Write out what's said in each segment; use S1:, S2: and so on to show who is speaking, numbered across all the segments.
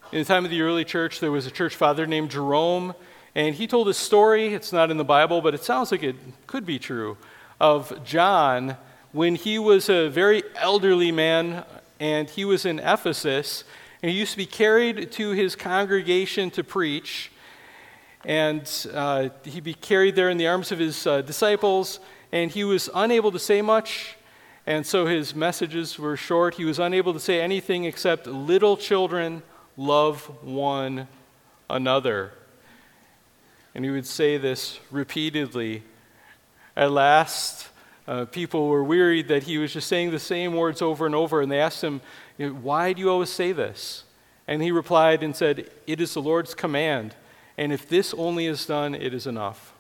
S1: In the time of the early church, there was a church father named Jerome, and he told a story, it's not in the Bible, but it sounds like it could be true, of John when he was a very elderly man, and he was in Ephesus, and he used to be carried to his congregation to preach, and he'd be carried there in the arms of his disciples, and he was unable to say much, and so his messages were short. He was unable to say anything except, "Little children, love one another." And he would say this repeatedly. At last, people were wearied that he was just saying the same words over and over, and they asked him, "Why do you always say this?" And he replied and said, "It is the Lord's command, and if this only is done, it is enough."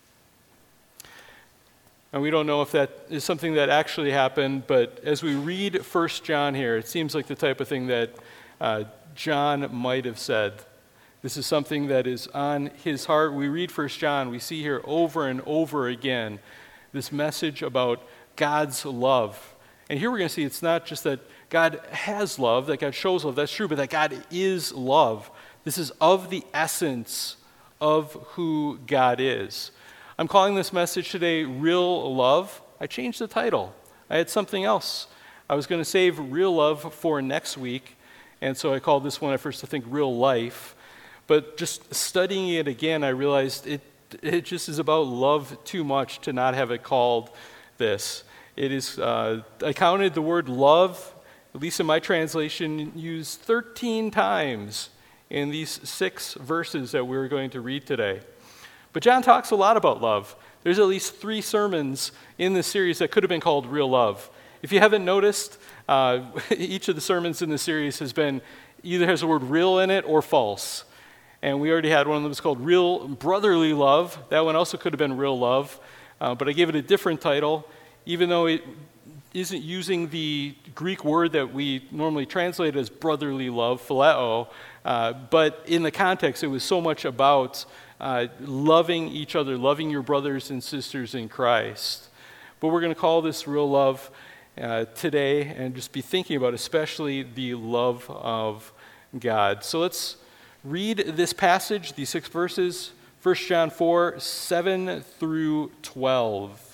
S1: And we don't know if that is something that actually happened, but as we read 1 John here, it seems like the type of thing that John might have said. This is something that is on his heart. We read 1 John, we see here over and over again this message about God's love. And here we're going to see it's not just that God has love, that God shows love, that's true, but that God is love. This is of the essence of who God is. I'm calling this message today Real Love. I changed the title. I had something else. I was going to save Real Love for next week, and so I called this one at first, I think, Real Life. But just studying it again, I realized it just is about love too much to not have it called this. It is, I counted the word love, at least in my translation, used 13 times in these 6 verses that we're going to read today. But John talks a lot about love. There's at least 3 sermons in this series that could have been called Real Love. If you haven't noticed, each of the sermons in the series has the word real in it or false. And we already had one of them that's called Real Brotherly Love. That one also could have been Real Love, but I gave it a different title, even though it isn't using the Greek word that we normally translate as brotherly love, phileo, but in the context, it was so much about loving each other, loving your brothers and sisters in Christ. But we're going to call this Real Love today and just be thinking about especially the love of God. So let's read this passage, these 6 verses, 1 John 4, 7 through 12.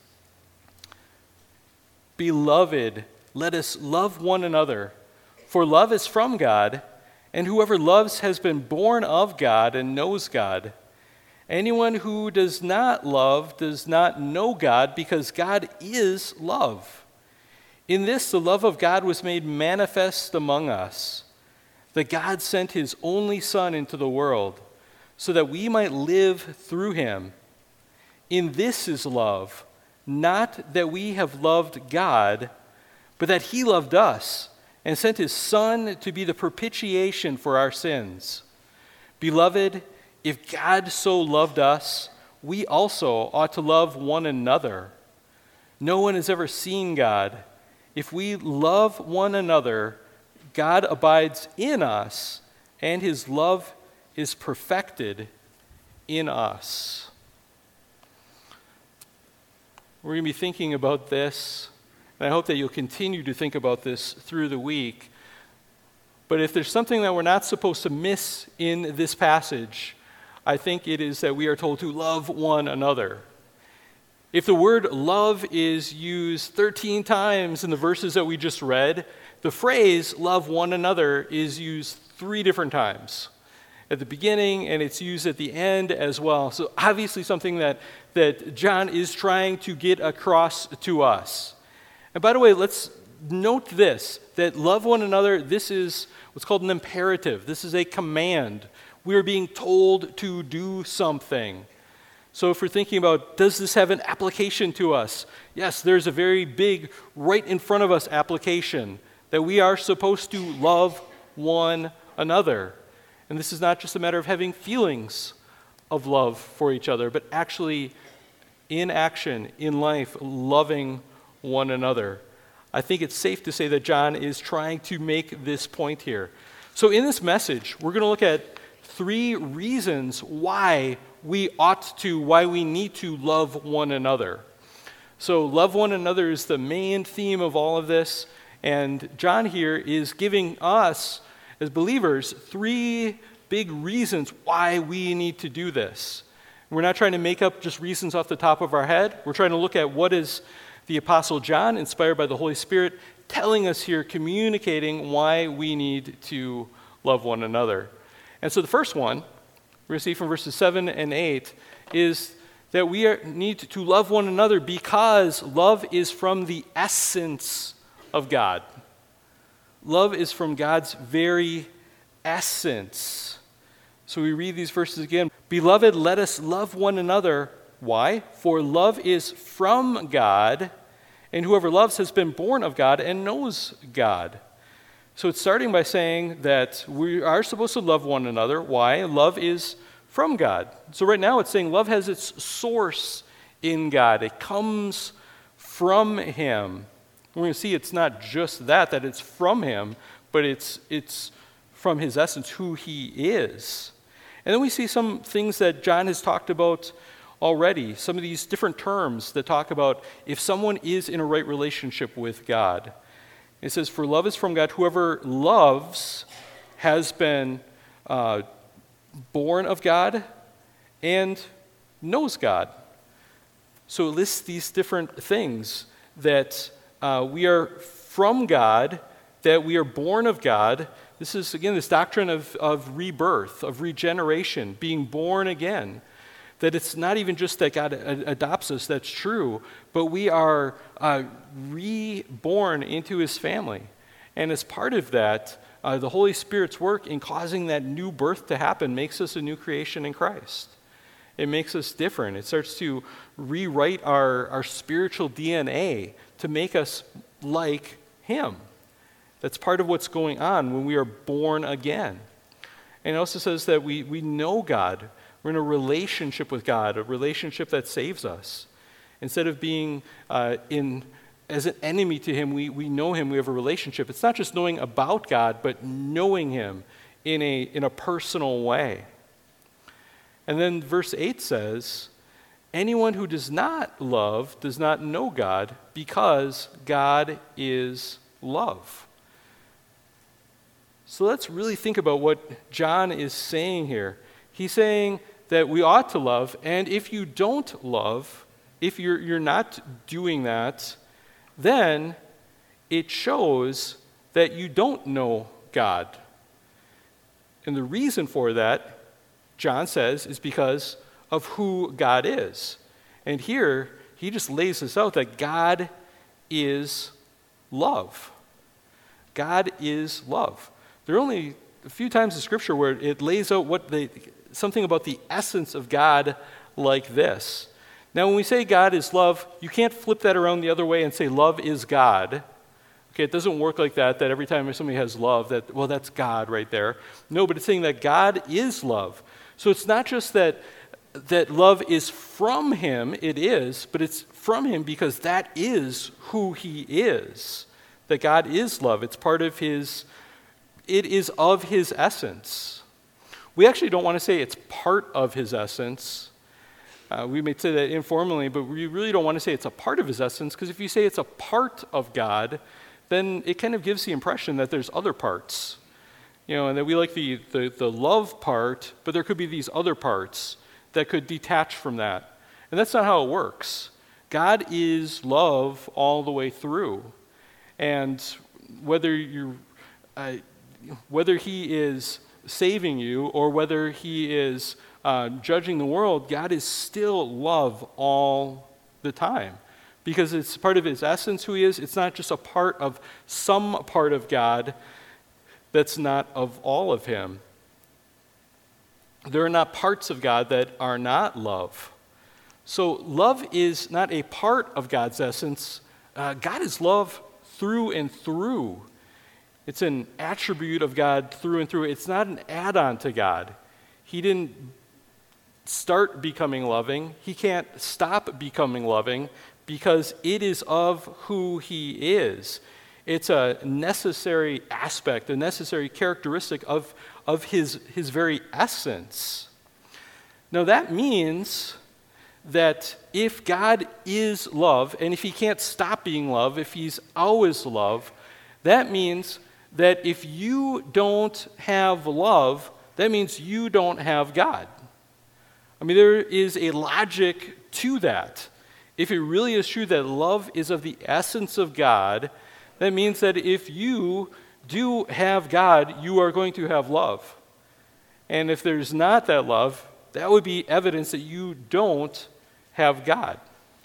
S1: Beloved, let us love one another, for love is from God, and whoever loves has been born of God and knows God. Anyone who does not love does not know God, because God is love. In this, the love of God was made manifest among us, that God sent his only Son into the world, so that we might live through him. In this is love, not that we have loved God, but that he loved us and sent his Son to be the propitiation for our sins. Beloved, if God so loved us, we also ought to love one another. No one has ever seen God. If we love one another, God abides in us, and his love is perfected in us. We're going to be thinking about this, and I hope that you'll continue to think about this through the week. But if there's something that we're not supposed to miss in this passage, I think it is that we are told to love one another. If the word love is used 13 times in the verses that we just read, the phrase love one another is used 3 different times. At the beginning, and it's used at the end as well. So obviously something that John is trying to get across to us. And by the way, let's note this, that love one another, this is what's called an imperative. This is a command. We are being told to do something. So if we're thinking about, does this have an application to us? Yes, there's a very big, right in front of us application that we are supposed to love one another. And this is not just a matter of having feelings of love for each other, but actually in action, in life, loving one another. I think it's safe to say that John is trying to make this point here. So in this message, we're going to look at 3 reasons why we need to love one another. So love one another is the main theme of all of this, and John here is giving us as believers, three big reasons why we need to do this. We're not trying to make up just reasons off the top of our head. We're trying to look at what is the Apostle John, inspired by the Holy Spirit, telling us here, communicating why we need to love one another. And so the first one, we're going to see from verses 7 and 8, is that we need to love one another because love is from the essence of God. Love is from God's very essence. So we read these verses again. Beloved, let us love one another. Why? For love is from God, and whoever loves has been born of God and knows God. So it's starting by saying that we are supposed to love one another. Why? Love is from God. So right now it's saying love has its source in God. It comes from Him. We're going to see it's not just that it's from Him, but it's from His essence, who He is. And then we see some things that John has talked about already, some of these different terms that talk about if someone is in a right relationship with God. It says, for love is from God. Whoever loves has been born of God and knows God. So it lists these different things that we are from God, that we are born of God. This is, again, this doctrine of rebirth, of regeneration, being born again. That it's not even just that God adopts us, that's true, but we are reborn into His family. And as part of that, the Holy Spirit's work in causing that new birth to happen makes us a new creation in Christ. It makes us different. It starts to rewrite our spiritual DNA to make us like Him. That's part of what's going on when we are born again. And it also says that we know God. We're in a relationship with God, a relationship that saves us. Instead of being as an enemy to Him, we know Him, we have a relationship. It's not just knowing about God, but knowing Him in a personal way. And then verse 8 says, anyone who does not love does not know God, because God is love. So let's really think about what John is saying here. He's saying that we ought to love, and if you don't love, if you're not doing that, then it shows that you don't know God. And the reason for that, John says, is because of who God is. And here, he just lays this out that God is love. God is love. There are only a few times in Scripture where it lays out something about the essence of God like this. Now, when we say God is love, you can't flip that around the other way and say love is God. Okay, it doesn't work like that every time somebody has love, that's God right there. No, but it's saying that God is love. So it's not just that love is from Him, it is, but it's from Him because that is who He is. That God is love. It's part of it is of His essence. We actually don't want to say it's part of His essence. We may say that informally, but we really don't want to say it's a part of His essence, because if you say it's a part of God, then it kind of gives the impression that there's other parts. And that we like the love part, but there could be these other parts that could detach from that. And that's not how it works. God is love all the way through. And whether He is saving you or whether He is judging the world, God is still love all the time. Because it's part of His essence, who He is. It's not just a part of some part of God that's not of all of Him. There are not parts of God that are not love. So love is not a part of God's essence. God is love through and through. It's an attribute of God through and through. It's not an add-on to God. He didn't start becoming loving. He can't stop becoming loving because it is of who He is. It's a necessary aspect, a necessary characteristic of his very essence. Now that means that if God is love, and if He can't stop being love, if He's always love, that means that if you don't have love, that means you don't have God. I mean, there is a logic to that. If it really is true that love is of the essence of God, that means that if you do have God, you are going to have love. And if there's not that love, that would be evidence that you don't have God.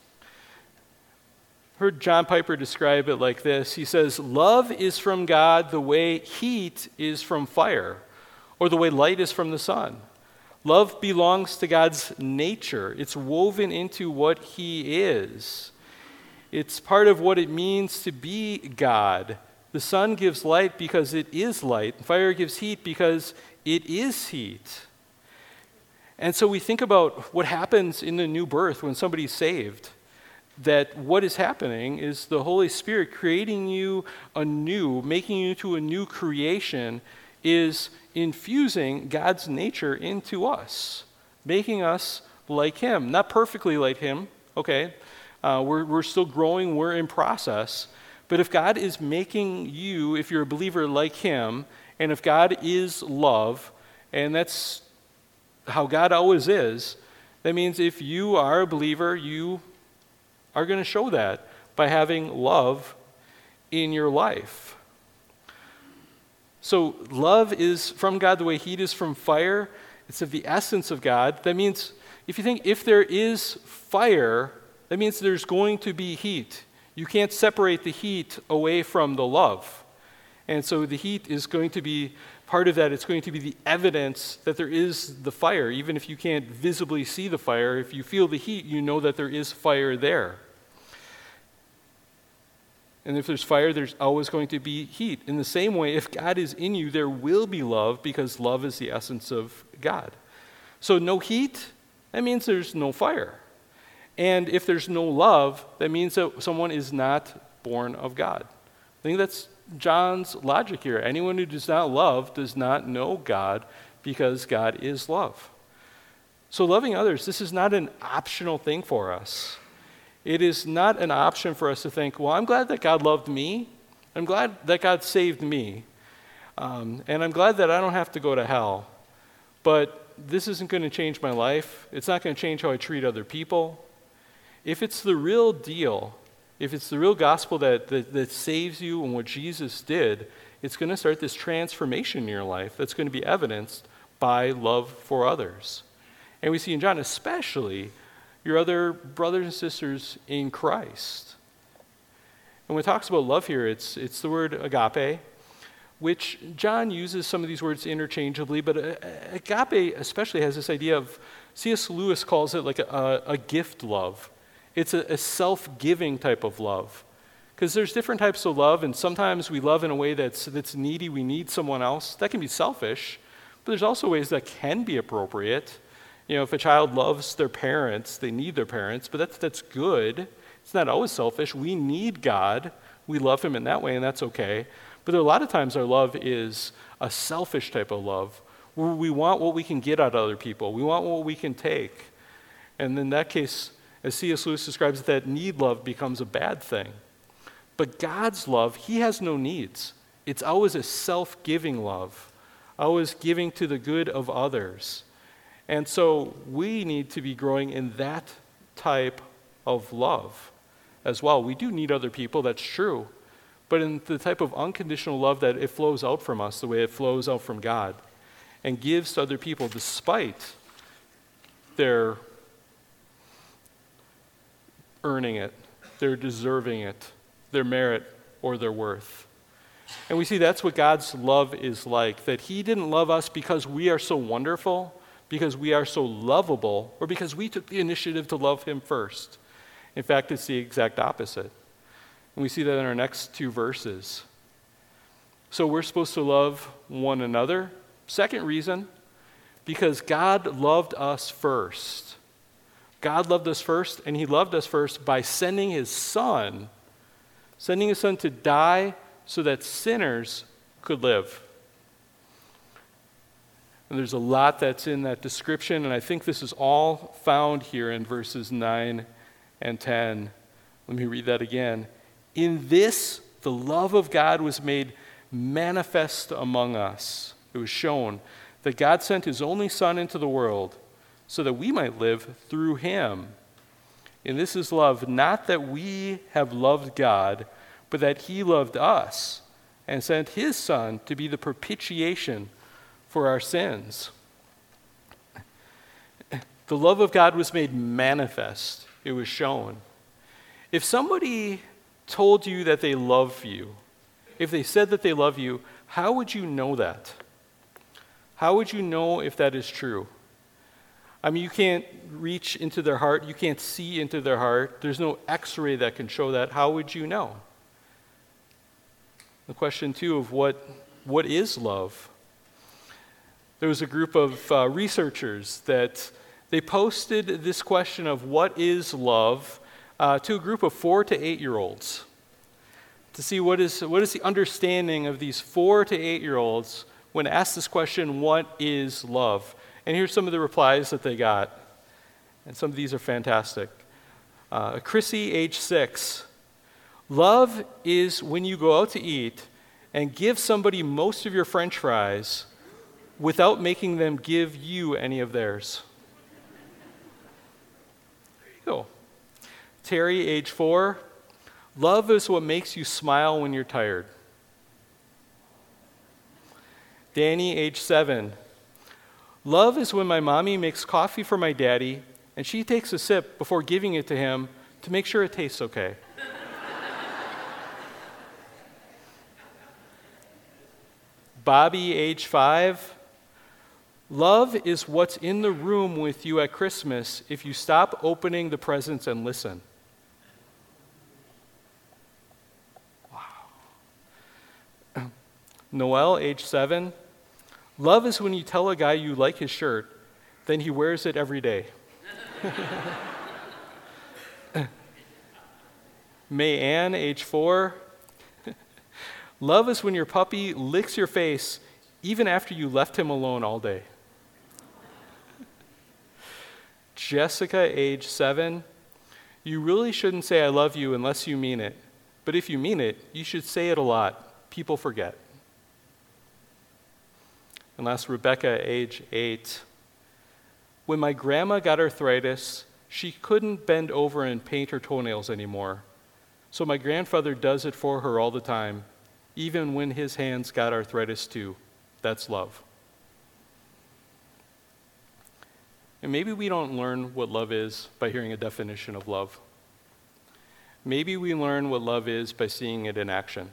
S1: Heard John Piper describe it like this. He says, love is from God the way heat is from fire, or the way light is from the sun. Love belongs to God's nature. It's woven into what he is. It's part of what it means to be God. The sun gives light because it is light. Fire gives heat because it is heat. And so we think about what happens in the new birth when somebody's saved. That what is happening is the Holy Spirit creating you anew, making you into a new creation, is infusing God's nature into us, making us like him. Not perfectly like him, okay? We're still growing, we're in process. But if God is making you, if you're a believer, like him, and if God is love, and that's how God always is, that means if you are a believer, you are going to show that by having love in your life. So love is from God the way heat is from fire. It's of the essence of God. That means if there is fire, that means there's going to be heat. You can't separate the heat away from the love. And so the heat is going to be part of that. It's going to be the evidence that there is the fire. Even if you can't visibly see the fire, if you feel the heat, you know that there is fire there. And if there's fire, there's always going to be heat. In the same way, if God is in you, there will be love because love is the essence of God. So no heat, that means there's no fire. And if there's no love, that means that someone is not born of God. I think that's John's logic here. Anyone who does not love does not know God because God is love. So loving others, this is not an optional thing for us. It is not an option for us to think, well, I'm glad that God loved me. I'm glad that God saved me. And I'm glad that I don't have to go to hell. But this isn't going to change my life. It's not going to change how I treat other people. If it's the real deal, if it's the real gospel that saves you and what Jesus did, it's going to start this transformation in your life that's going to be evidenced by love for others. And we see in John especially your other brothers and sisters in Christ. And when it talks about love here, it's the word agape, which John uses some of these words interchangeably, but agape especially has this idea of, C.S. Lewis calls it like a gift love. It's a self-giving type of love. Because there's different types of love, and sometimes we love in a way that's needy, we need someone else. That can be selfish, but there's also ways that can be appropriate. You know, if a child loves their parents, they need their parents, but that's good. It's not always selfish. We need God. We love him in that way, and that's okay. But there are a lot of times our love is a selfish type of love, where we want what we can get out of other people. We want what we can take. And in that case, as C.S. Lewis describes it, that need love becomes a bad thing. But God's love, he has no needs. It's always a self-giving love, always giving to the good of others. And so we need to be growing in that type of love as well. We do need other people, that's true. But in the type of unconditional love that it flows out from us, the way it flows out from God, and gives to other people despite their earning it, their deserving it, their merit, or their worth. And we see that's what God's love is like, that he didn't love us because we are so wonderful, because we are so lovable, or because we took the initiative to love him first. In fact, it's the exact opposite. And we see that in our next two verses. So we're supposed to love one another. Second reason, because God loved us first. God loved us first, and he loved us first by sending his son to die so that sinners could live. And there's a lot that's in that description, and I think this is all found here in verses 9 and 10. Let me read that again. In this, the love of God was made manifest among us. It was shown that God sent his only Son into the world so that we might live through him. And this is love, not that we have loved God, but that he loved us and sent his Son to be the propitiation for our sins. The love of God was made manifest. It was shown. If somebody told you that they love you, if they said that they love you, how would you know that? How would you know if that is true? I mean, you can't reach into their heart. You can't see into their heart. There's no x-ray that can show that. How would you know? The question, too, of what is love? There was a group of researchers that they posted this question of what is love to a group of 4 to 8-year-olds to see what is the understanding of these 4 to 8-year-olds when asked this question, what is love? And here's some of the replies that they got. And some of these are fantastic. Chrissy, age 6. Love is when you go out to eat and give somebody most of your French fries without making them give you any of theirs. There you go. Terry, age 4. Love is what makes you smile when you're tired. Danny, age 7. Love is when my mommy makes coffee for my daddy and she takes a sip before giving it to him to make sure it tastes okay. Bobby, age 5. Love is what's in the room with you at Christmas if you stop opening the presents and listen. Wow. Noel, age 7. Love is when you tell a guy you like his shirt, then he wears it every day. May Ann, age 4. Love is when your puppy licks your face even after you left him alone all day. Jessica, age 7. You really shouldn't say I love you unless you mean it. But if you mean it, you should say it a lot. People forget. And last, Rebecca, age 8. When my grandma got arthritis, she couldn't bend over and paint her toenails anymore. So my grandfather does it for her all the time, even when his hands got arthritis too. That's love. And maybe we don't learn what love is by hearing a definition of love. Maybe we learn what love is by seeing it in action,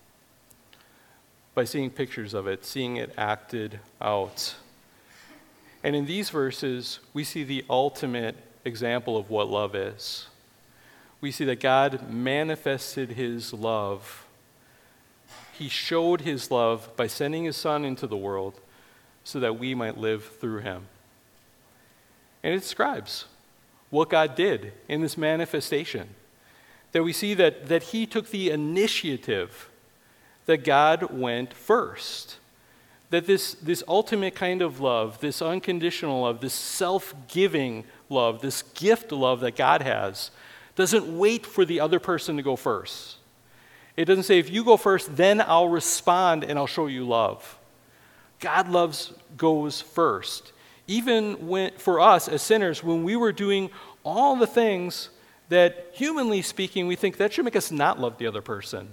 S1: by seeing pictures of it, seeing it acted out. And in these verses, we see the ultimate example of what love is. We see that God manifested his love. He showed his love by sending his Son into the world so that we might live through him. And it describes what God did in this manifestation. That we see that he took the initiative, that God went first. That this ultimate kind of love, this unconditional love, this self-giving love, this gift love that God has, doesn't wait for the other person to go first. It doesn't say, if you go first, then I'll respond and I'll show you love. God goes first. Even when, for us as sinners, when we were doing all the things that, humanly speaking, we think that should make us not love the other person.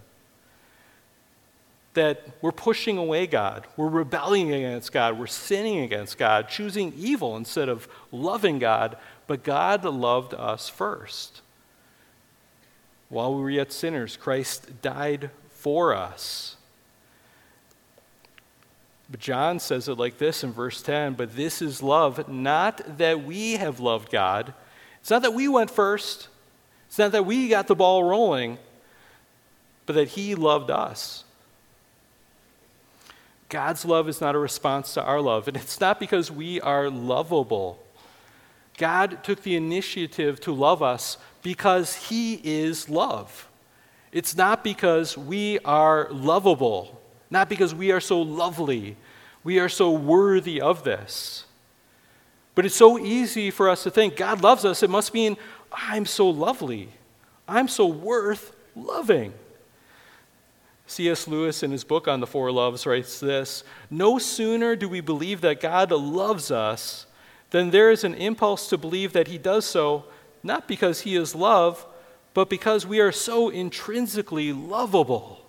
S1: That we're pushing away God, we're rebelling against God, we're sinning against God, choosing evil instead of loving God, but God loved us first. While we were yet sinners, Christ died for us. But John says it like this in verse 10, but this is love, not that we have loved God. It's not that we went first. It's not that we got the ball rolling, but that he loved us. God's love is not a response to our love, and it's not because we are lovable. God took the initiative to love us because he is love. It's not because we are lovable, not because we are so lovely, we are so worthy of this. But it's so easy for us to think God loves us. It must mean I'm so lovely. I'm so worth loving. C.S. Lewis, in his book on the four loves, writes this: "No sooner do we believe that God loves us than there is an impulse to believe that he does so, not because he is love, but because we are so intrinsically lovable."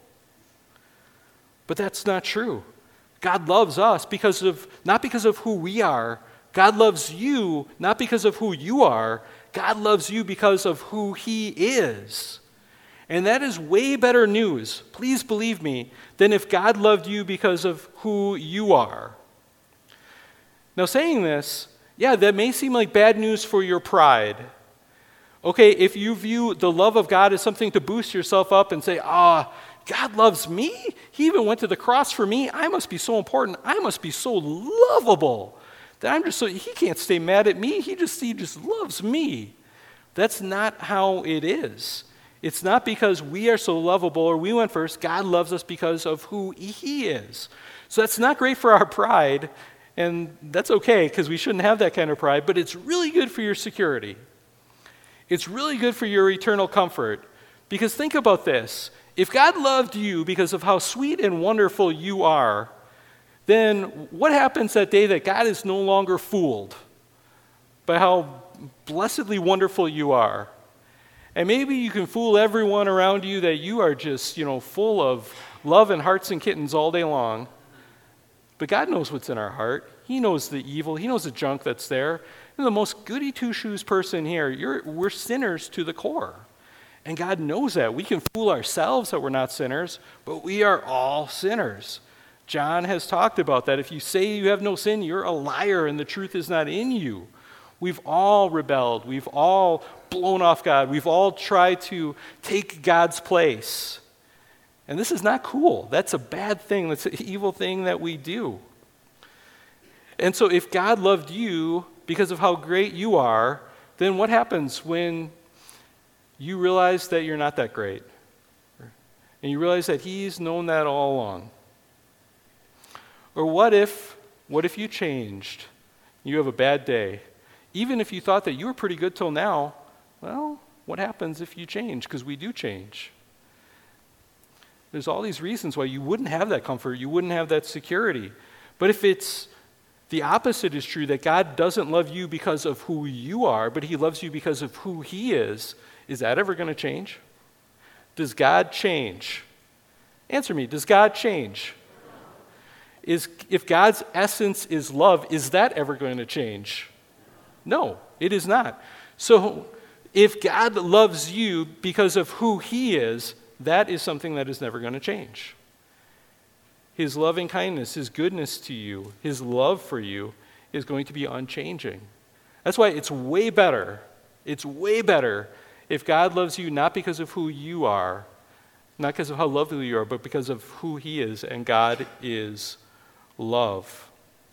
S1: But that's not true. God loves us not because of who we are. God loves you not because of who you are. God loves you because of who he is. And that is way better news, please believe me, than if God loved you because of who you are. Now, saying this, yeah, that may seem like bad news for your pride. Okay, if you view the love of God as something to boost yourself up and say, God loves me? He even went to the cross for me? I must be so important. I must be so lovable that he can't stay mad at me. He just loves me. That's not how it is. It's not because we are so lovable or we went first. God loves us because of who he is. So that's not great for our pride, and that's okay because we shouldn't have that kind of pride, but it's really good for your security. It's really good for your eternal comfort. Because think about this. If God loved you because of how sweet and wonderful you are, then what happens that day that God is no longer fooled by how blessedly wonderful you are? And maybe you can fool everyone around you that you are just, full of love and hearts and kittens all day long. But God knows what's in our heart. He knows the evil. He knows the junk that's there. You're the most goody two-shoes person here. We're sinners to the core. And God knows that. We can fool ourselves that we're not sinners, but we are all sinners. John has talked about that. If you say you have no sin, you're a liar and the truth is not in you. We've all rebelled. We've all blown off God. We've all tried to take God's place. And this is not cool. That's a bad thing. That's an evil thing that we do. And so if God loved you because of how great you are, then what happens when you realize that you're not that great? And you realize that he's known that all along. Or what if you changed? You have a bad day. Even if you thought that you were pretty good till now, well, what happens if you change? Because we do change. There's all these reasons why you wouldn't have that comfort, you wouldn't have that security. But if it's the opposite is true, that God doesn't love you because of who you are, but he loves you because of who he is that ever going to change? Does God change? Answer me, does God change? If God's essence is love, is that ever going to change? No, it is not. So if God loves you because of who he is, that is something that is never going to change. His loving kindness, his goodness to you, his love for you is going to be unchanging. That's why it's way better if God loves you not because of who you are, not because of how lovely you are, but because of who he is, and God is love.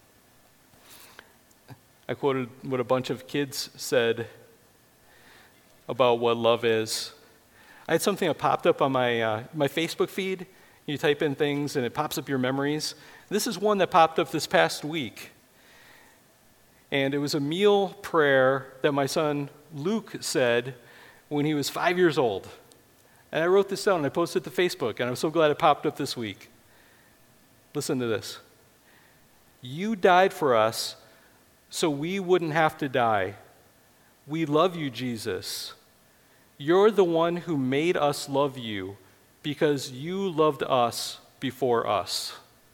S1: I quoted what a bunch of kids said about what love is. I had something that popped up on my Facebook feed. You type in things and it pops up your memories. This is one that popped up this past week. And it was a meal prayer that my son Luke said when he was 5 years old. And I wrote this down and I posted it to Facebook, and I'm so glad it popped up this week. Listen to this. You died for us so we wouldn't have to die. We love you, Jesus. You're the one who made us love you because you loved us before us.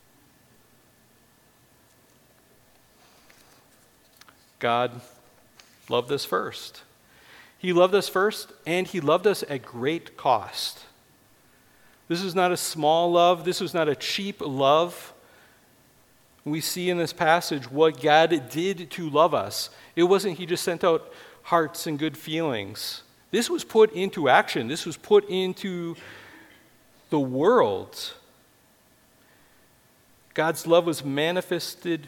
S1: God loved us first. He loved us first, and he loved us at great cost. This is not a small love. This was not a cheap love. We see in this passage what God did to love us. It wasn't he just sent out hearts and good feelings. This was put into action. This was put into the world. God's love was manifested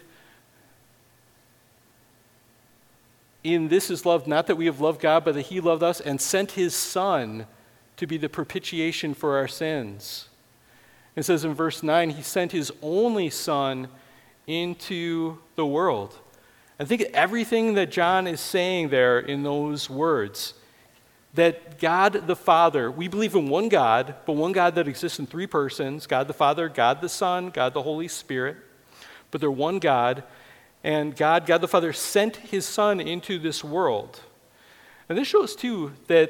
S1: in this is love, not that we have loved God, but that he loved us and sent his Son to be the propitiation for our sins. It says in verse 9, he sent his only Son into the world. I think everything that John is saying there in those words, that God the Father, we believe in one God, but one God that exists in three persons, God the Father, God the Son, God the Holy Spirit, but they're one God, and God the Father sent his Son into this world. And this shows, too, that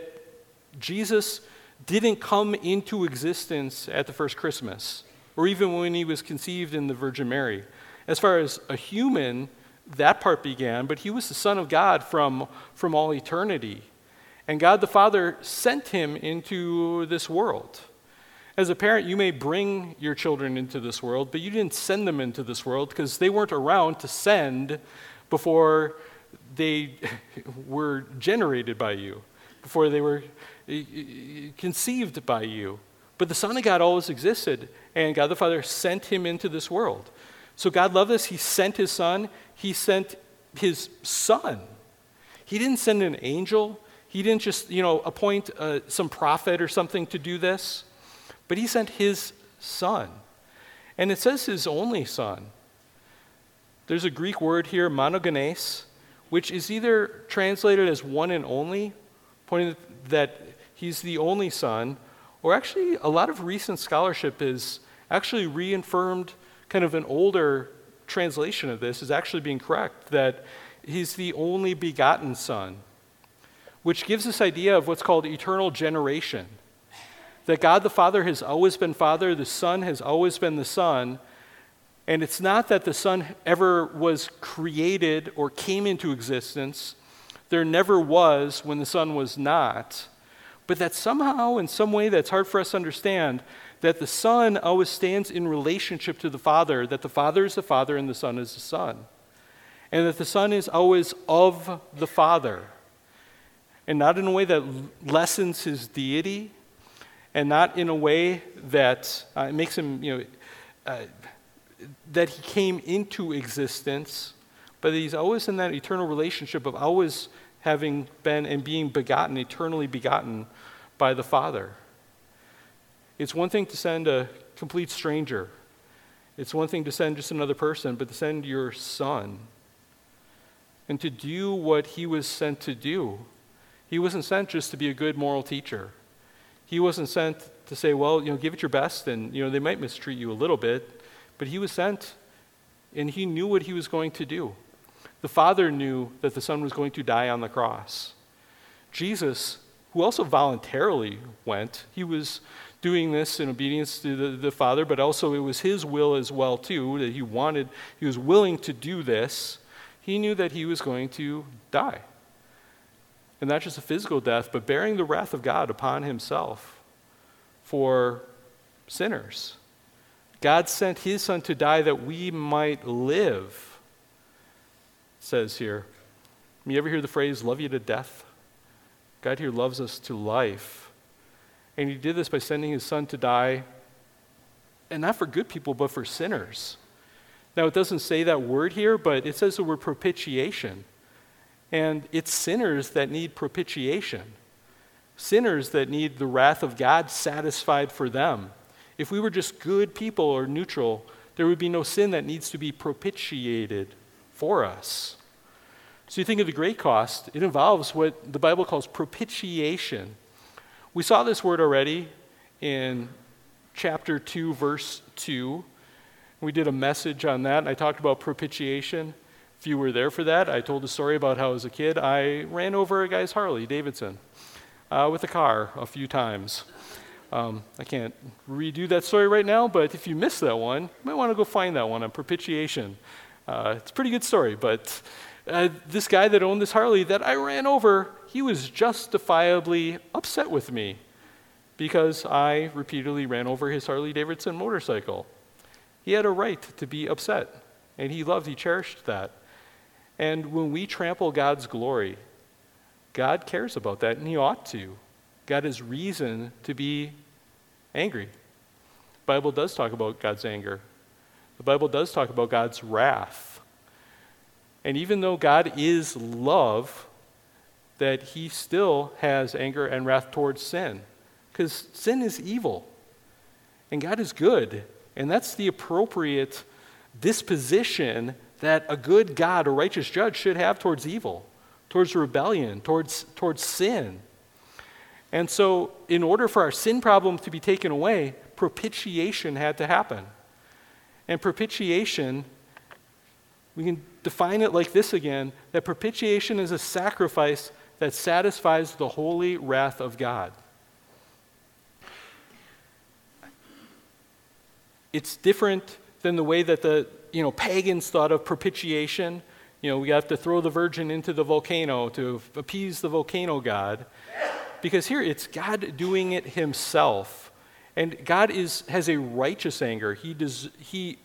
S1: Jesus didn't come into existence at the first Christmas, or even when he was conceived in the Virgin Mary. As far as a human, that part began, but he was the Son of God from all eternity. And God the Father sent him into this world. As a parent, you may bring your children into this world, but you didn't send them into this world because they weren't around to send before they were generated by you, before they were conceived by you. But the Son of God always existed, and God the Father sent him into this world. So God loved us. He sent his Son. He sent his Son. He didn't send an angel. He didn't just, appoint some prophet or something to do this, but he sent his Son. And it says his only Son. There's a Greek word here, monogenes, which is either translated as one and only, pointing that he's the only Son, or actually a lot of recent scholarship is actually reaffirmed kind of an older translation of this is actually being correct, that he's the only begotten Son, which gives this idea of what's called eternal generation. That God the Father has always been Father, the Son has always been the Son, and it's not that the Son ever was created or came into existence. There never was when the Son was not, but that somehow, in some way that's hard for us to understand, that the Son always stands in relationship to the Father, that the Father is the Father and the Son is the Son, and that the Son is always of the Father. And not in a way that lessens his deity, and not in a way that makes him, that he came into existence, but that he's always in that eternal relationship of always having been and being begotten, eternally begotten by the Father. It's one thing to send a complete stranger. It's one thing to send just another person, but to send your Son and to do what he was sent to do. He wasn't sent just to be a good moral teacher. He wasn't sent to say, well, give it your best, and, they might mistreat you a little bit, but he was sent, and he knew what he was going to do. The Father knew that the Son was going to die on the cross. Jesus, who also voluntarily went, he was doing this in obedience to the Father, but also it was his will as well, too, that he was willing to do this. He knew that he was going to die. And not just a physical death, but bearing the wrath of God upon himself for sinners. God sent his Son to die that we might live, it says here. You ever hear the phrase, love you to death? God here loves us to life. And he did this by sending his Son to die, and not for good people, but for sinners. Now, it doesn't say that word here, but it says the word propitiation. And it's sinners that need propitiation. Sinners that need the wrath of God satisfied for them. If we were just good people or neutral, there would be no sin that needs to be propitiated for us. So you think of the great cost, it involves what the Bible calls propitiation. We saw this word already in chapter 2, verse 2. We did a message on that, and I talked about propitiation. If you were there for that, I told a story about how as a kid I ran over a guy's Harley Davidson with a car a few times. I can't redo that story right now, but if you missed that one, you might want to go find that one on propitiation. It's a pretty good story, but this guy that owned this Harley that I ran over, he was justifiably upset with me because I repeatedly ran over his Harley Davidson motorcycle. He had a right to be upset, and he cherished that. And when we trample God's glory, God cares about that, and he ought to. God has reason to be angry. The Bible does talk about God's anger. The Bible does talk about God's wrath. And even though God is love, that he still has anger and wrath towards sin. Because sin is evil, and God is good. And that's the appropriate disposition that a good God, a righteous judge, should have towards evil, towards rebellion, towards sin. And so in order for our sin problem to be taken away, propitiation had to happen. And propitiation, we can define it like this again, that propitiation is a sacrifice that satisfies the holy wrath of God. It's different than the way that the pagans thought of propitiation. We have to throw the virgin into the volcano to appease the volcano god. Because here it's God doing it himself. And God has a righteous anger. It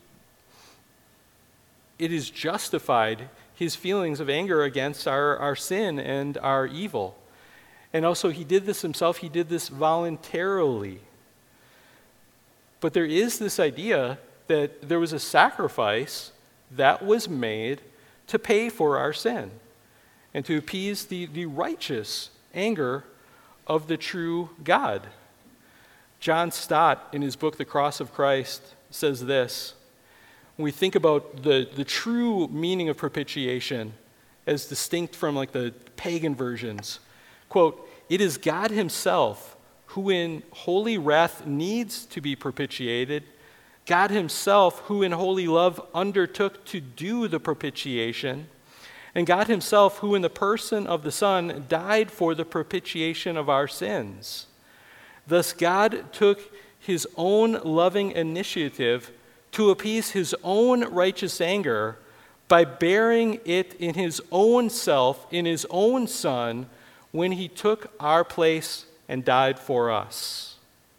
S1: is justified, his feelings of anger against our sin and our evil. And also he did this himself. He did this voluntarily. But there is this idea that there was a sacrifice that was made to pay for our sin and to appease the righteous anger of the true God. John Stott, in his book, The Cross of Christ, says this. When we think about the true meaning of propitiation as distinct from like the pagan versions, quote, "It is God himself who in holy wrath needs to be propitiated, God himself who in holy love undertook to do the propitiation, and God himself who in the person of the Son died for the propitiation of our sins. Thus God took his own loving initiative to appease his own righteous anger by bearing it in his own self, in his own Son, when he took our place and died for us."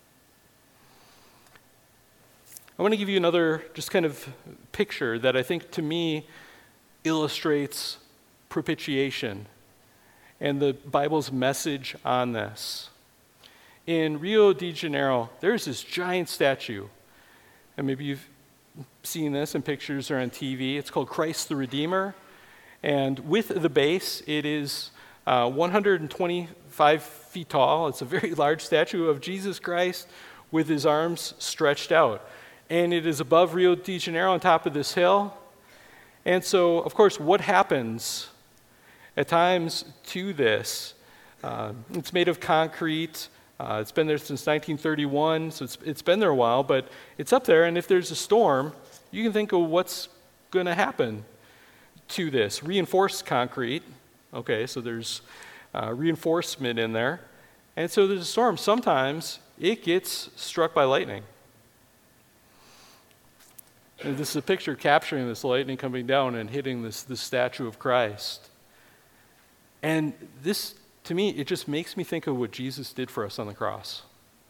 S1: I want to give you another just kind of picture that I think to me illustrates propitiation and the Bible's message on this. In Rio de Janeiro, there's this giant statue, and maybe you've seen this in pictures or on TV. It's called Christ the Redeemer, and with the base, it is 125 feet tall. It's a very large statue of Jesus Christ with his arms stretched out. And it is above Rio de Janeiro on top of this hill. And so, of course, what happens at times to this? It's made of concrete. It's been there since 1931, so it's been there a while, but it's up there, and if there's a storm, you can think of what's going to happen to this. Reinforced concrete. Okay, so there's reinforcement in there. And so there's a storm. Sometimes it gets struck by lightning. And this is a picture capturing this lightning coming down and hitting this statue of Christ. And this, to me, it just makes me think of what Jesus did for us on the cross.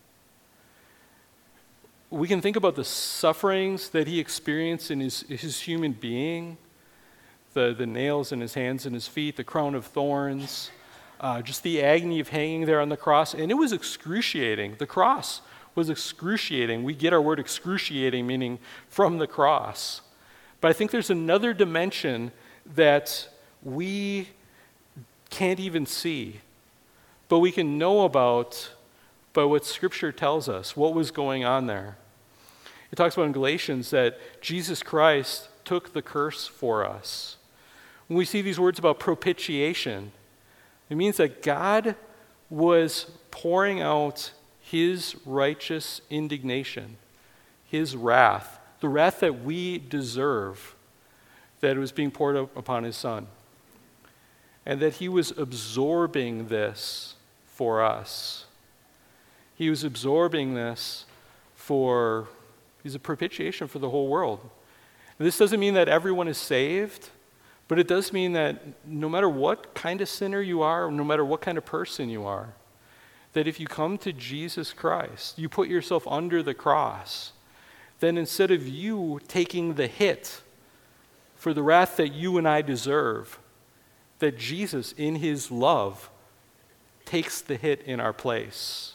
S1: We can think about the sufferings that he experienced in his human being, the nails in his hands and his feet, the crown of thorns, just the agony of hanging there on the cross. And it was excruciating. The cross was excruciating. We get our word excruciating, meaning from the cross. But I think there's another dimension that we can't even see, but we can know about by what Scripture tells us, what was going on there. It talks about in Galatians that Jesus Christ took the curse for us. When we see these words about propitiation, it means that God was pouring out his righteous indignation, his wrath, the wrath that we deserve, that was being poured out upon his Son. And that he was absorbing this for us. He was absorbing this he's a propitiation for the whole world. And this doesn't mean that everyone is saved, but it does mean that no matter what kind of sinner you are, no matter what kind of person you are, that if you come to Jesus Christ, you put yourself under the cross, then instead of you taking the hit for the wrath that you and I deserve, that Jesus, in his love, takes the hit in our place.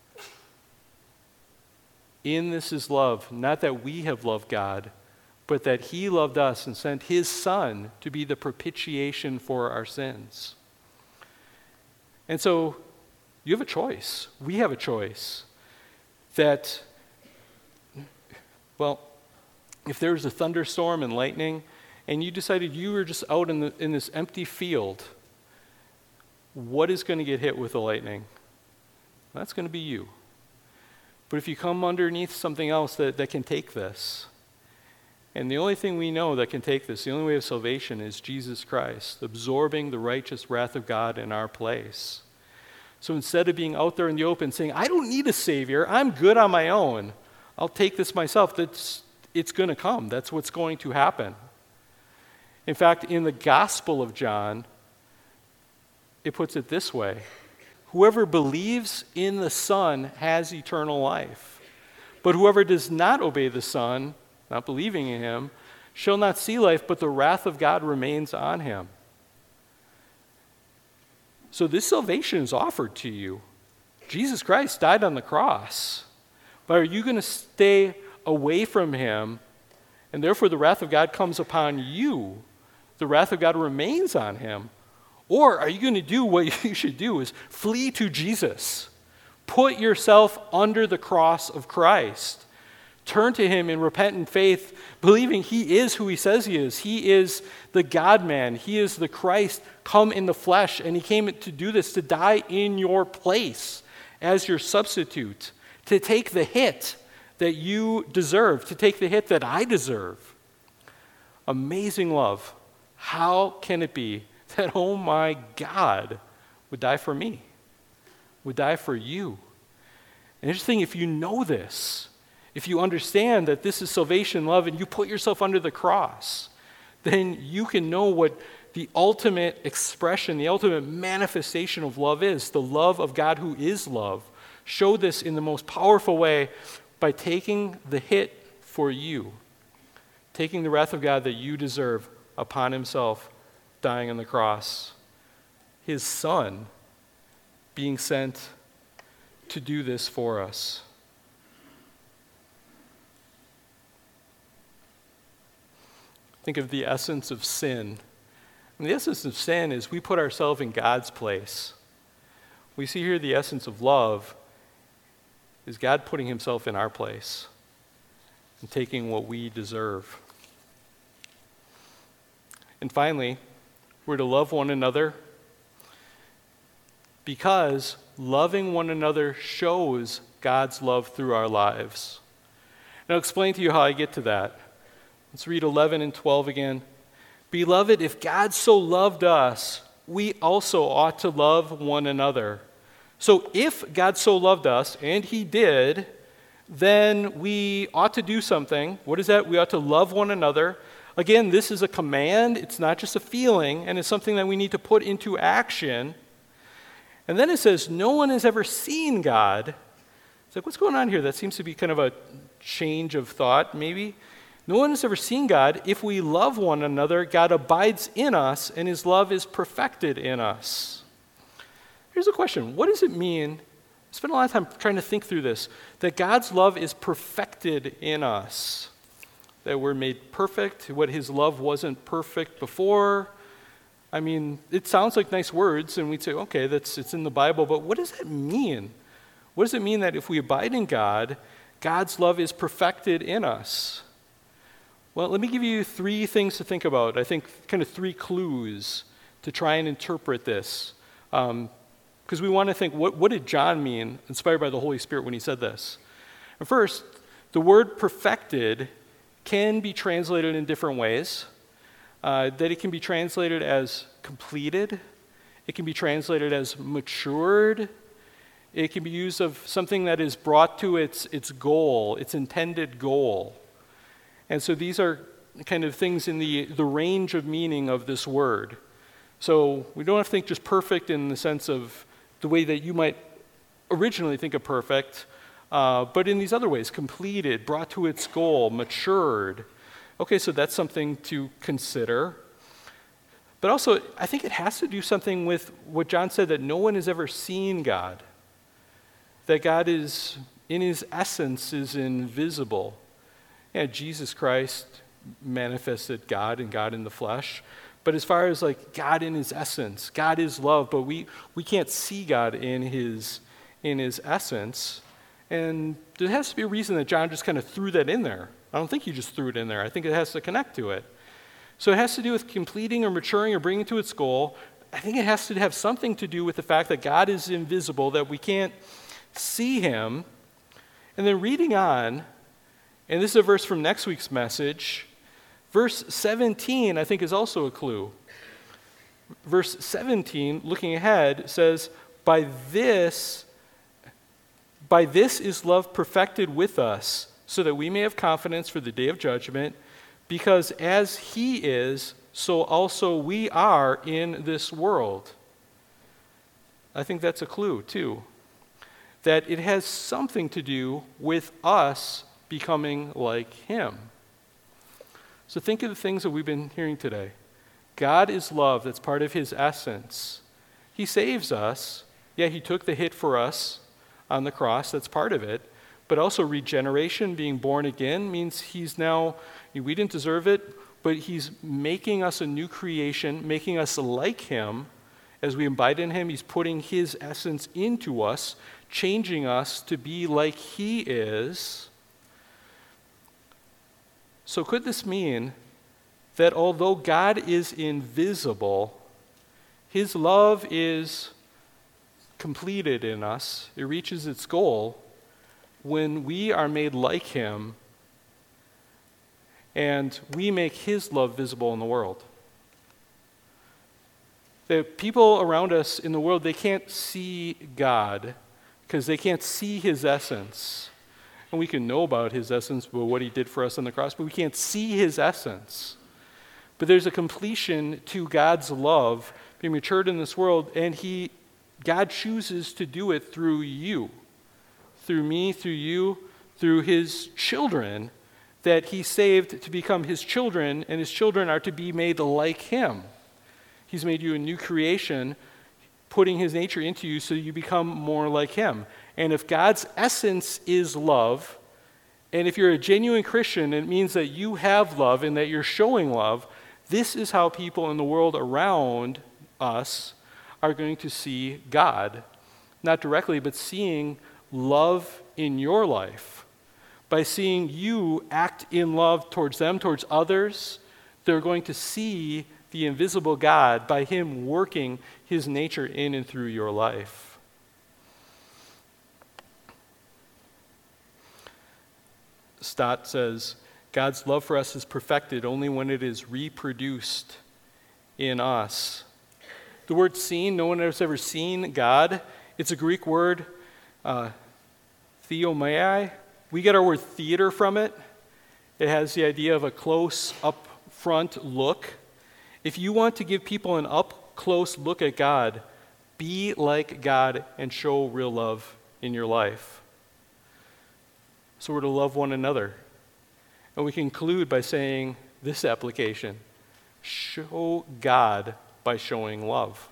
S1: In this is love, not that we have loved God, but that he loved us and sent his Son to be the propitiation for our sins. And so, you have a choice. We have a choice. That, well, if there was a thunderstorm and lightning, and you decided you were just out in this empty field, what is going to get hit with the lightning? That's going to be you. But if you come underneath something else that can take this, and the only thing we know that can take this, the only way of salvation is Jesus Christ, absorbing the righteous wrath of God in our place. So instead of being out there in the open saying, I don't need a Savior, I'm good on my own, I'll take this myself, it's going to come. That's what's going to happen. In fact, in the Gospel of John, it puts it this way: whoever believes in the Son has eternal life. But whoever does not obey the Son, not believing in him, shall not see life, but the wrath of God remains on him. So this salvation is offered to you. Jesus Christ died on the cross. But are you going to stay away from him, and therefore the wrath of God comes upon you? The wrath of God remains on him. Or are you going to do what you should do, is flee to Jesus. Put yourself under the cross of Christ. Turn to him in repentant faith, believing he is who he says he is. He is the God-man. He is the Christ come in the flesh, and he came to do this, to die in your place as your substitute, to take the hit that you deserve, to take the hit that I deserve. Amazing love. How can it be that, oh my God, would die for me, would die for you? And interesting, if you know this, if you understand that this is salvation love and you put yourself under the cross, then you can know what the ultimate expression, the ultimate manifestation of love is, the love of God who is love. Show this in the most powerful way by taking the hit for you, taking the wrath of God that you deserve upon himself, dying on the cross. His Son being sent to do this for us. Think of the essence of sin. And the essence of sin is we put ourselves in God's place. We see here the essence of love is God putting himself in our place and taking what we deserve. And finally, we're to love one another because loving one another shows God's love through our lives. And I'll explain to you how I get to that. Let's read 11 and 12 again. Beloved, if God so loved us, we also ought to love one another. So if God so loved us, and he did, then we ought to do something. What is that? We ought to love one another. Again, this is a command. It's not just a feeling, and it's something that we need to put into action. And then it says, no one has ever seen God. It's like, what's going on here? That seems to be kind of a change of thought, maybe. No one has ever seen God. If we love one another, God abides in us, and his love is perfected in us. Here's a question. What does it mean? I spent a lot of time trying to think through this, that God's love is perfected in us, that we're made perfect, what his love wasn't perfect before. I mean, it sounds like nice words, and we'd say, okay, it's in the Bible, but what does that mean? What does it mean that if we abide in God, God's love is perfected in us? Well, let me give you 3 things to think about. I think kind of 3 clues to try and interpret this. Because we want to think, what did John mean, inspired by the Holy Spirit, when he said this? And first, the word perfected can be translated in different ways. That it can be translated as completed. It can be translated as matured. It can be used of something that is brought to its goal, its intended goal. And so these are kind of things in the range of meaning of this word. So we don't have to think just perfect in the sense of the way that you might originally think of perfect, but in these other ways, completed, brought to its goal, matured. Okay, so that's something to consider. But also, I think it has to do something with what John said, that no one has ever seen God. That God is, in his essence, is invisible. Yeah, Jesus Christ manifested God and God in the flesh. But as far as like God in his essence, God is love, but we can't see God in his essence. And there has to be a reason that John just kind of threw that in there. I don't think he just threw it in there. I think it has to connect to it. So it has to do with completing or maturing or bringing to its goal. I think it has to have something to do with the fact that God is invisible, that we can't see him. And then reading on, and this is a verse from next week's message, verse 17, I think, is also a clue. Verse 17, looking ahead, says, By this is love perfected with us, so that we may have confidence for the day of judgment, because as he is, so also we are in this world. I think that's a clue, too. That it has something to do with us becoming like him. So think of the things that we've been hearing today. God is love. That's part of his essence. He saves us. Yeah, he took the hit for us on the cross. That's part of it. But also regeneration, being born again, means he's now, we didn't deserve it, but he's making us a new creation, making us like him. As we abide in him, he's putting his essence into us, changing us to be like he is. So could this mean that although God is invisible, his love is completed in us, it reaches its goal when we are made like him and we make his love visible in the world? The people around us in the world, they can't see God because they can't see his essence. And we can know about his essence, about what he did for us on the cross, but we can't see his essence. But there's a completion to God's love being matured in this world, and God chooses to do it through you, through me, through you, through his children, that he saved to become his children, and his children are to be made like him. He's made you a new creation, putting his nature into you so you become more like him. And if God's essence is love, and if you're a genuine Christian, it means that you have love and that you're showing love, this is how people in the world around us are going to see God. Not directly, but seeing love in your life. By seeing you act in love towards them, towards others, they're going to see the invisible God by him working his nature in and through your life. Stott says, God's love for us is perfected only when it is reproduced in us. The word seen, no one has ever seen God. It's a Greek word, theomai. We get our word theater from it. It has the idea of a close, up-front look. If you want to give people an up-close look at God, be like God and show real love in your life. So we're to love one another. And we conclude by saying this application: show God by showing love.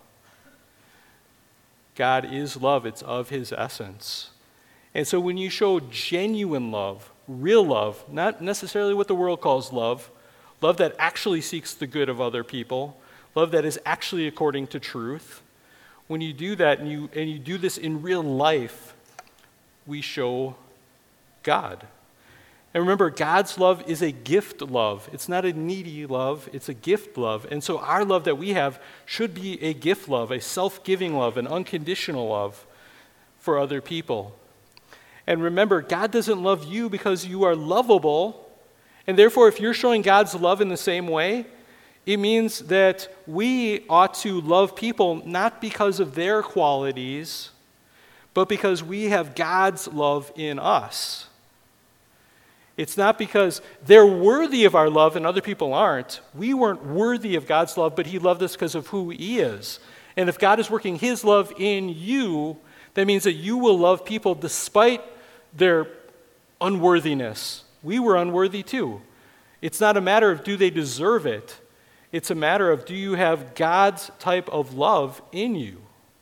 S1: God is love. It's of his essence. And so when you show genuine love, real love, not necessarily what the world calls love, love that actually seeks the good of other people, love that is actually according to truth, when you do that and you do this in real life, we show God. And remember, God's love is a gift love. It's not a needy love, it's a gift love. And so our love that we have should be a gift love, a self-giving love, an unconditional love for other people. And remember, God doesn't love you because you are lovable. And therefore, if you're showing God's love in the same way, it means that we ought to love people not because of their qualities, but because we have God's love in us. It's not because they're worthy of our love and other people aren't. We weren't worthy of God's love, but he loved us because of who he is. And if God is working his love in you, that means that you will love people despite their unworthiness. We were unworthy too. It's not a matter of do they deserve it. It's a matter of do you have God's type of love in you.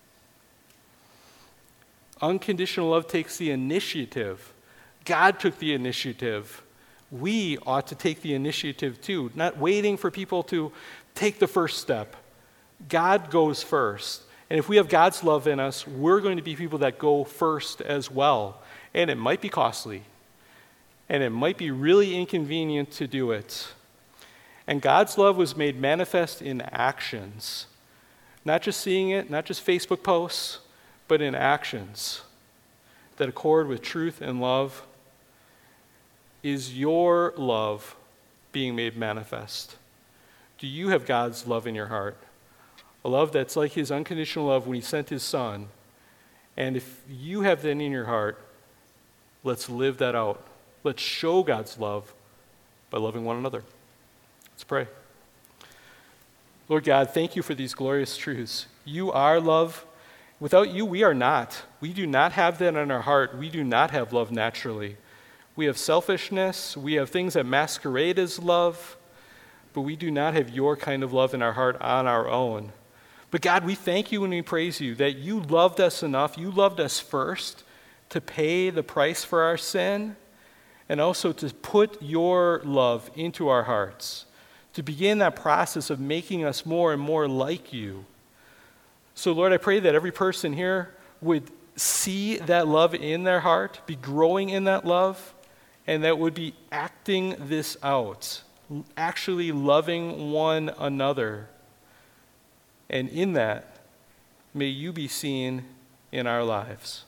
S1: Unconditional love takes the initiative. God took the initiative. We ought to take the initiative too, not waiting for people to take the first step. God goes first. And if we have God's love in us, we're going to be people that go first as well. And it might be costly. And it might be really inconvenient to do it. And God's love was made manifest in actions. Not just seeing it, not just Facebook posts, but in actions. that accord with truth and love? Is your love being made manifest? Do you have God's love in your heart? A love that's like his unconditional love when he sent his son. And if you have that in your heart, let's live that out. Let's show God's love by loving one another. Let's pray. Lord God, thank you for these glorious truths. You are love. Without you, we are not. We do not have that in our heart. We do not have love naturally. We have selfishness. We have things that masquerade as love. But we do not have your kind of love in our heart on our own. But God, we thank you and we praise you that you loved us enough. You loved us first to pay the price for our sin and also to put your love into our hearts, to begin that process of making us more and more like you. So, Lord, I pray that every person here would see that love in their heart, be growing in that love, and that would be acting this out, actually loving one another. And in that, may you be seen in our lives.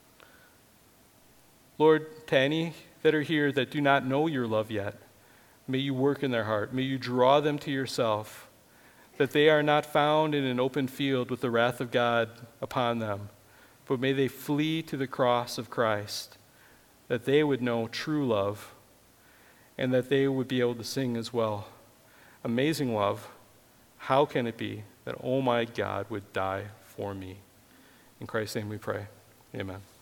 S1: Lord, to any that are here that do not know your love yet, may you work in their heart. May you draw them to yourself, that they are not found in an open field with the wrath of God upon them, but may they flee to the cross of Christ, that they would know true love, and that they would be able to sing as well. Amazing love, how can it be that, oh my God, would die for me? In Christ's name we pray. Amen.